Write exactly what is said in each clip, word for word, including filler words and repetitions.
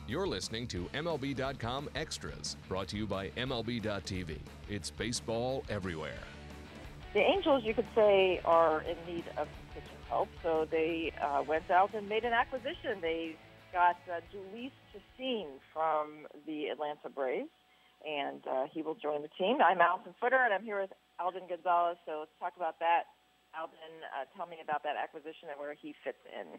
You're listening to M L B dot com Extras, brought to you by M L B dot T V. It's baseball everywhere. The Angels, you could say, are in need of pitching help, so they uh, went out and made an acquisition. They got uh, Jhoulys Chacin from the Atlanta Braves, and uh, he will join the team. I'm Allison Footer, and I'm here with Alden Gonzalez, so let's talk about that. Alden, uh, tell me about that acquisition and where he fits in.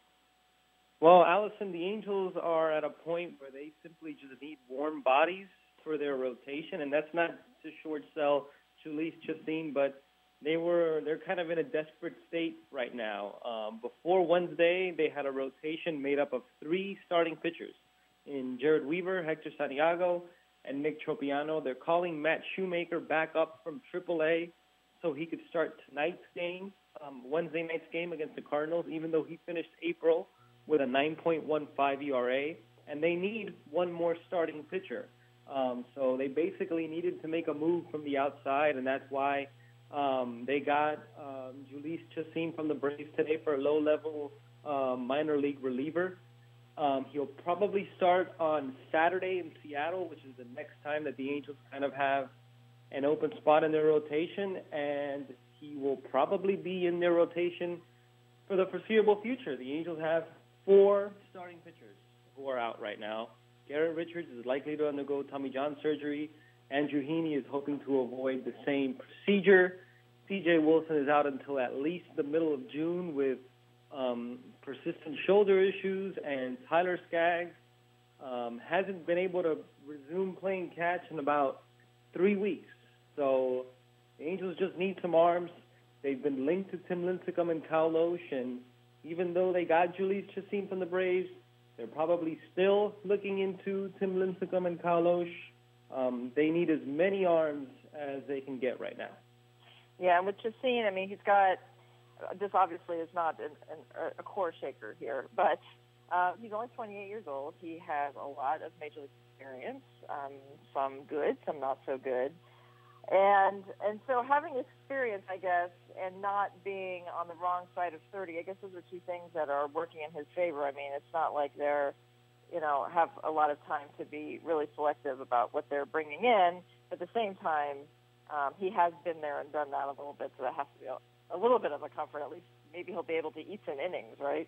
Well, Allison, the Angels are at a point where they simply just need warm bodies for their rotation, and that's not to short sell Jhoulys Chacin, but they were they're kind of in a desperate state right now. Um, before Wednesday, they had a rotation made up of three starting pitchers in Jared Weaver, Hector Santiago, and Nick Tropiano. They're calling Matt Shoemaker back up from triple A so he could start tonight's game, um, Wednesday night's game against the Cardinals, even though he finished April with a nine point one five E R A, and they need one more starting pitcher. Um, so they basically needed to make a move from the outside, and that's why um, they got um, Jhoulys Chacin from the Braves today for a low-level uh, minor league reliever. Um, he'll probably start on Saturday in Seattle, which is the next time that the Angels kind of have an open spot in their rotation, and he will probably be in their rotation for the foreseeable future. The Angels have four starting pitchers who are out right now. Garrett Richards is likely to undergo Tommy John surgery. Andrew Heaney is hoping to avoid the same procedure. C J Wilson is out until at least the middle of June with um, persistent shoulder issues, and Tyler Skaggs um, hasn't been able to resume playing catch in about three weeks. So the Angels just need some arms. They've been linked to Tim Lincecum and Kyle Lohse, and even though they got Jhoulys Chacin from the Braves, they're probably still looking into Tim Lincecum and Kyle Lohse. Um, they need as many arms as they can get right now. Yeah, and with Chacin, I mean, he's got, this obviously is not an, an, a core shaker here, but uh, he's only twenty-eight years old. He has a lot of major league experience, um, some good, some not so good. And and so having experience, I guess, and not being on the wrong side of thirty, I guess those are two things that are working in his favor. I mean, it's not like they're, you know, have a lot of time to be really selective about what they're bringing in. But at the same time, um, he has been there and done that a little bit, so that has to be a, a little bit of a comfort. At least maybe he'll be able to eat some innings, right?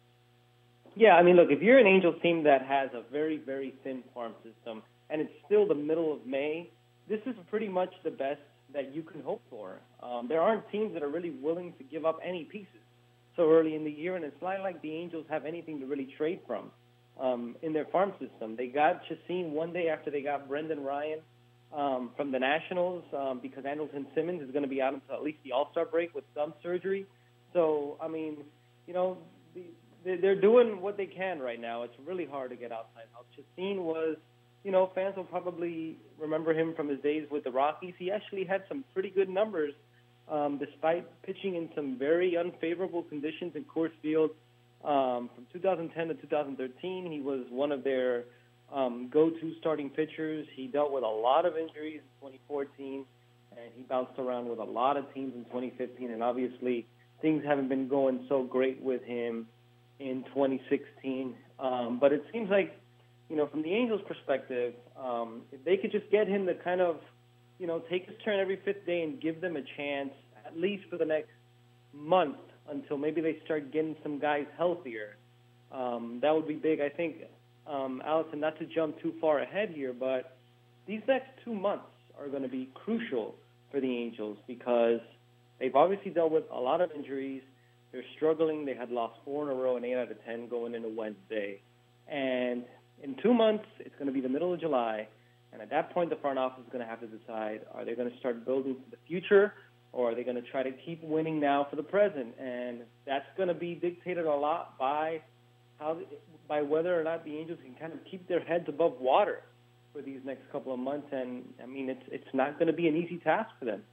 Yeah, I mean, look, if you're an Angels team that has a very, very thin farm system, and it's still the middle of May, this is pretty much the best that you can hope for. Um, there aren't teams that are really willing to give up any pieces so early in the year, and it's not like the Angels have anything to really trade from um, in their farm system. They got Chacin one day after they got Brendan Ryan um, from the Nationals um, because Andrelton Simmons is going to be out until at least the All-Star break with thumb surgery. So, I mean, you know, the, they're doing what they can right now. It's really hard to get outside help. Chacin was, you know, fans will probably remember him from his days with the Rockies. He actually had some pretty good numbers um, despite pitching in some very unfavorable conditions in Coors Field. Um, from two thousand ten to two thousand thirteen, he was one of their um, go-to starting pitchers. He dealt with a lot of injuries in twenty fourteen, and he bounced around with a lot of teams in twenty fifteen, and obviously things haven't been going so great with him in twenty sixteen. Um, but it seems like, you know, from the Angels' perspective, um, if they could just get him to kind of, you know, take his turn every fifth day and give them a chance, at least for the next month until maybe they start getting some guys healthier, um, that would be big. I think, um, Allison, not to jump too far ahead here, but these next two months are going to be crucial for the Angels because they've obviously dealt with a lot of injuries. They're struggling. They had lost four in a row and eight out of ten going into Wednesday. And in two months, it's going to be the middle of July, and at that point, the front office is going to have to decide, are they going to start building for the future, or are they going to try to keep winning now for the present? And that's going to be dictated a lot by how, by whether or not the Angels can kind of keep their heads above water for these next couple of months. And, I mean, it's it's not going to be an easy task for them.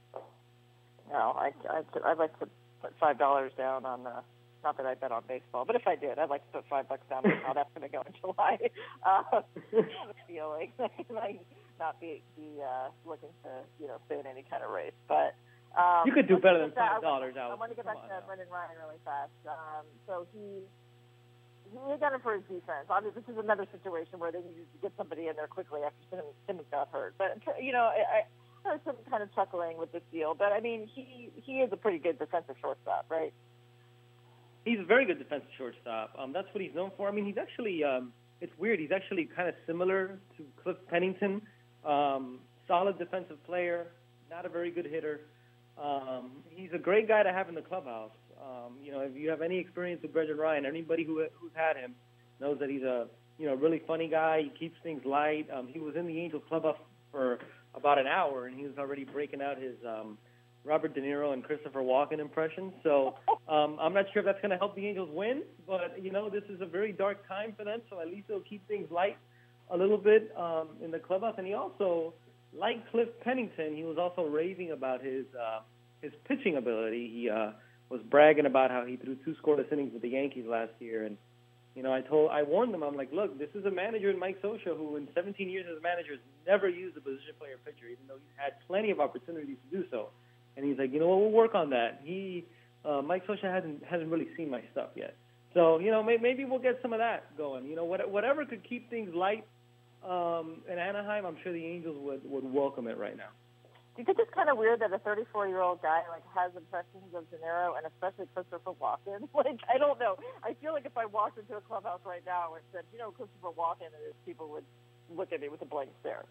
No, I, I, I'd like to put five dollars down on the, not that I bet on baseball, but if I did, I'd like to put five bucks down on how that's going to go in July. Uh, I have a feeling that I might not be, be uh, looking to, you know, stay in any kind of race. But um, you could do better than five dollars. I, I want to get back to Brendan Ryan really fast. Um, so he They got him for his defense. Obviously, this is another situation where they needed to get somebody in there quickly after Simmons got hurt. But, you know, I, I heard some kind of chuckling with this deal. But, I mean, he, he is a pretty good defensive shortstop, right? He's a very good defensive shortstop. Um, that's what he's known for. I mean, he's actually, um, it's weird, he's actually kind of similar to Cliff Pennington. Um, solid defensive player, not a very good hitter. Um, he's a great guy to have in the clubhouse. Um, you know, if you have any experience with Brendan Ryan, anybody who who's had him knows that he's a you know really funny guy. He keeps things light. Um, he was in the Angels clubhouse for about an hour, and he was already breaking out his um, Robert De Niro and Christopher Walken impressions. So um, I'm not sure if that's going to help the Angels win, but you know this is a very dark time for them. So at least it'll keep things light a little bit um, in the clubhouse. And he also, like Cliff Pennington, he was also raving about his uh, his pitching ability. He uh, was bragging about how he threw two scoreless innings with the Yankees last year. And, you know, I told, I warned them, I'm like, look, this is a manager in Mike Scioscia who in seventeen years as a manager has never used a position player pitcher, even though he's had plenty of opportunities to do so. And he's like, you know what, we'll work on that. He, uh, Mike Scioscia hasn't, hasn't really seen my stuff yet. So, you know, may, maybe we'll get some of that going. You know, what, whatever could keep things light um, in Anaheim, I'm sure the Angels would, would welcome it right now. Do you think it's kind of weird that a thirty-four-year-old guy like has impressions of De Niro and especially Christopher Walken? Like, I don't know. I feel like if I walked into a clubhouse right now and said, you know, Christopher Walken, people would look at me with a blank stare.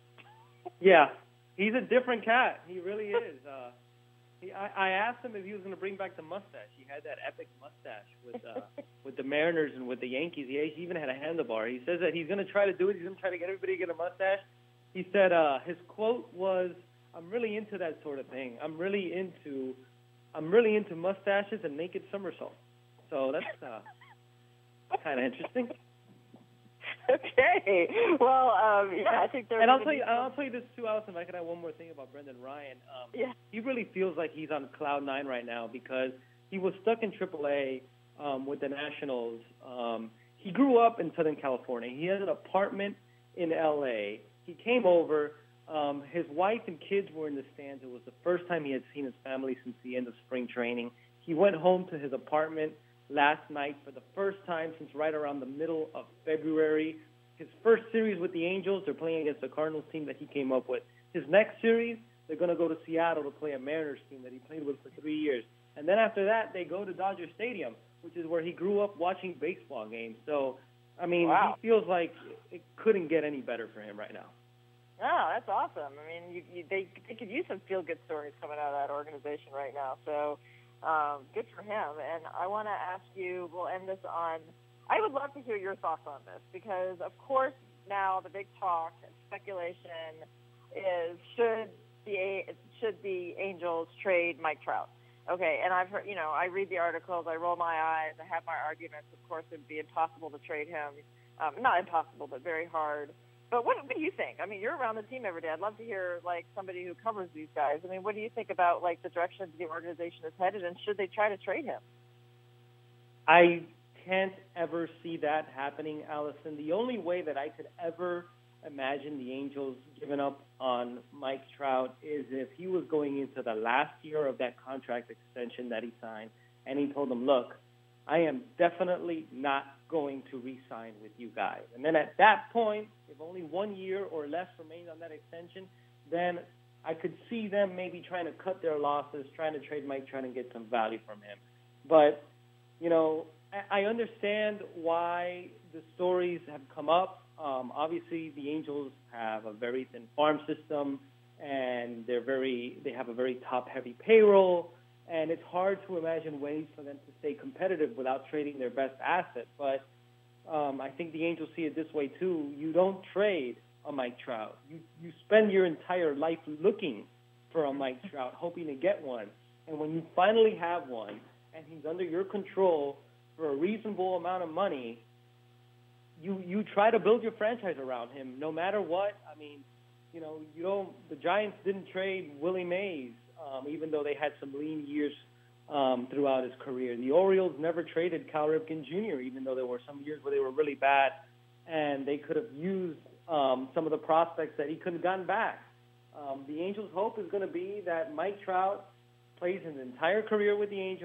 Yeah, he's a different cat. He really is. Uh, he, I, I asked him if he was going to bring back the mustache. He had that epic mustache with uh, with the Mariners and with the Yankees. He, he even had a handlebar. He says that he's going to try to do it. He's going to try to get everybody to get a mustache. He said uh, his quote was, I'm really into that sort of thing. I'm really into, I'm really into mustaches and naked somersaults. So that's uh, kind of interesting. Okay. Well, um, yeah, I think there's. And I'll tell you, I'll tell you this too, Allison. If I could add one more thing about Brendan Ryan. Um, yeah. He really feels like he's on cloud nine right now because he was stuck in triple A um, with the Nationals. Um, he grew up in Southern California. He has an apartment in L A. He came over. Um, his wife and kids were in the stands. It was the first time he had seen his family since the end of spring training. He went home to his apartment last night for the first time since right around the middle of February. His first series with the Angels, they're playing against the Cardinals team that he came up with. His next series, they're going to go to Seattle to play a Mariners team that he played with for three years. And then after that, they go to Dodger Stadium, which is where he grew up watching baseball games. So, I mean, wow. He feels like it couldn't get any better for him right now. Oh, that's awesome. I mean, you, you, they they could use some feel-good stories coming out of that organization right now. So um, good for him. And I want to ask you, we'll end this on, I would love to hear your thoughts on this because, of course, now the big talk and speculation is should the should the Angels trade Mike Trout? Okay, and I've heard, you know, I read the articles, I roll my eyes, I have my arguments. Of course, it would be impossible to trade him. Um, not impossible, but very hard. But what, what do you think? I mean, you're around the team every day. I'd love to hear, like, somebody who covers these guys. I mean, what do you think about, like, the direction the organization is headed, and should they try to trade him? I can't ever see that happening, Allison. The only way that I could ever imagine the Angels giving up on Mike Trout is if he was going into the last year of that contract extension that he signed, and he told them, look, I am definitely not going to re-sign with you guys. And then at that point, if only one year or less remains on that extension, then I could see them maybe trying to cut their losses, trying to trade Mike, trying to get some value from him. But, you know, I understand why the stories have come up. Um, obviously, the Angels have a very thin farm system, and they're very they have a very top-heavy payroll. And it's hard to imagine ways for them to stay competitive without trading their best asset. But um, I think the Angels see it this way, too. You don't trade a Mike Trout. You you spend your entire life looking for a Mike Trout, hoping to get one. And when you finally have one and he's under your control for a reasonable amount of money, you, you try to build your franchise around him no matter what. I mean, you know, you don't. The Giants didn't trade Willie Mays. Um, even though they had some lean years um, throughout his career. The Orioles never traded Cal Ripken Junior, even though there were some years where they were really bad, and they could have used um, some of the prospects that he couldn't have gotten back. Um, the Angels' hope is going to be that Mike Trout plays his entire career with the Angels,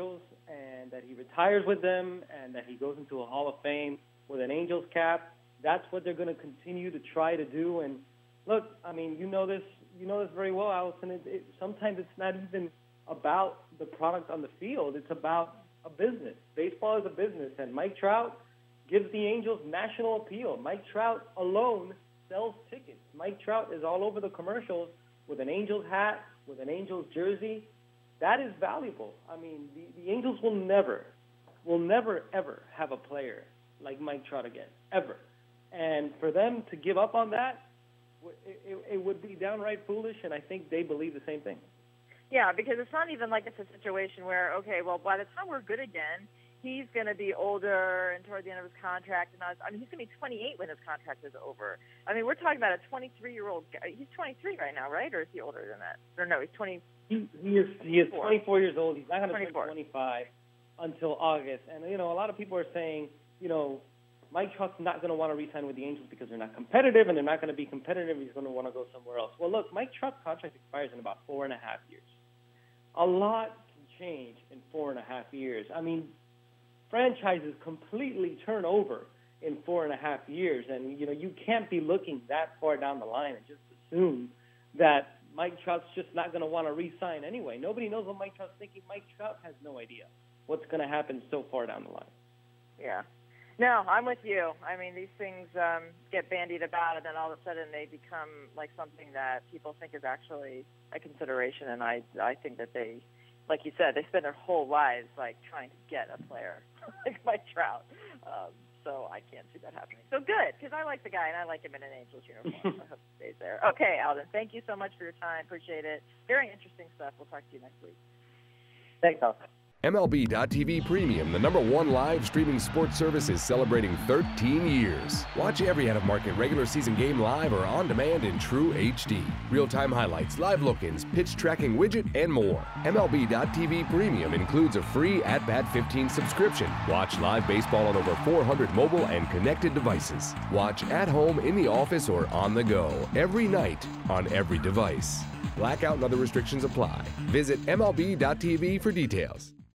and that he retires with them and that he goes into a Hall of Fame with an Angels cap. That's what they're going to continue to try to do. And look, I mean, you know this, you know this very well, Allison. It, it, sometimes it's not even about the product on the field. It's about a business. Baseball is a business, and Mike Trout gives the Angels national appeal. Mike Trout alone sells tickets. Mike Trout is all over the commercials with an Angels hat, with an Angels jersey. That is valuable. I mean, the, the Angels will never, will never, ever have a player like Mike Trout again, ever. And for them to give up on that, it, it, it would be downright foolish, and I think they believe the same thing. Yeah, because it's not even like it's a situation where, okay, well, by the time we're good again, he's going to be older and toward the end of his contract. And I, was, I mean, he's going to be twenty-eight when his contract is over. I mean, we're talking about a twenty-three-year-old guy. He's twenty-three right now, right? Or is he older than that? Or no, he's twenty. He, he is he is twenty-four years old. He's not going to turn twenty-five until August. And, you know, a lot of people are saying, you know, Mike Trout's not going to want to re-sign with the Angels because they're not competitive, and they're not going to be competitive. He's going to want to go somewhere else. Well, look, Mike Trout's contract expires in about four and a half years. A lot can change in four and a half years. I mean, franchises completely turn over in four and a half years, and, you know, you can't be looking that far down the line and just assume that Mike Trout's just not going to want to re-sign anyway. Nobody knows what Mike Trout's thinking. Mike Trout has no idea what's going to happen so far down the line. Yeah. No, I'm with you. I mean, these things um, get bandied about, and then all of a sudden they become like something that people think is actually a consideration. And I, I think that they, like you said, they spend their whole lives like trying to get a player like Mike Trout. Um, so I can't see that happening. So good, because I like the guy and I like him in an Angels uniform. So I hope he stays there. Okay, Alden, thank you so much for your time. Appreciate it. Very interesting stuff. We'll talk to you next week. Thanks, Alden. M L B dot T V Premium, the number one live streaming sports service, is celebrating thirteen years. Watch every out-of-market regular season game live or on demand in true H D. Real-time highlights, live look-ins, pitch tracking widget, and more. M L B dot T V Premium includes a free At Bat fifteen subscription. Watch live baseball on over four hundred mobile and connected devices. Watch at home, in the office, or on the go, every night, on every device. Blackout and other restrictions apply. Visit M L B dot T V for details.